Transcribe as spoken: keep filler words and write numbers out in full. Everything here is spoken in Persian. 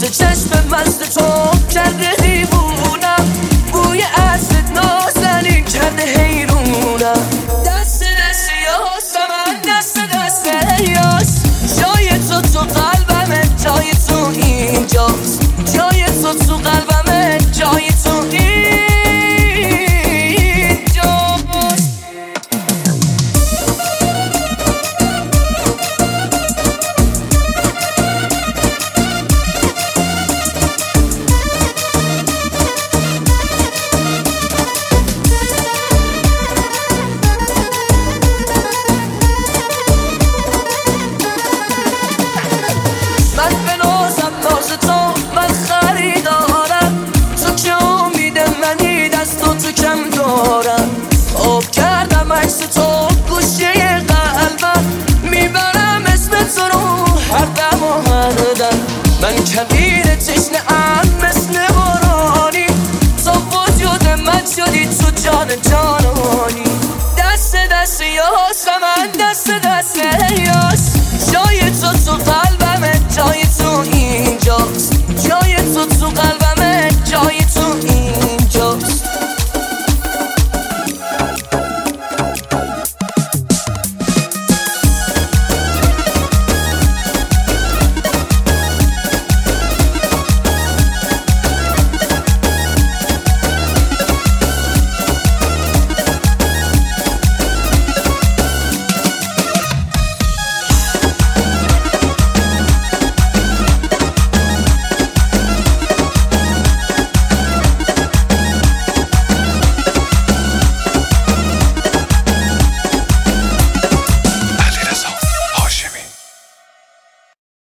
چشم مست تو کرده دیوونم، بوی عطرت نازنین کرده حیرونم. دست دست یاس من دست دست یاس، جای تو تو قلبمه، جای تو اینجاست، جای تو تو قلبمه، جای تو اینجاست. من به نازم ناز تو من خریدارم، تو که امید منی دست و تو کم دارم. آب کردم عکس تو گوشه قلبم، میبرم اسم تو رو هر دم و هر دم. من کبیر تشنه ام مثل بارانی، تو وجود من شدی تو جان جانانی. دست دست یاس من دست دست یاس،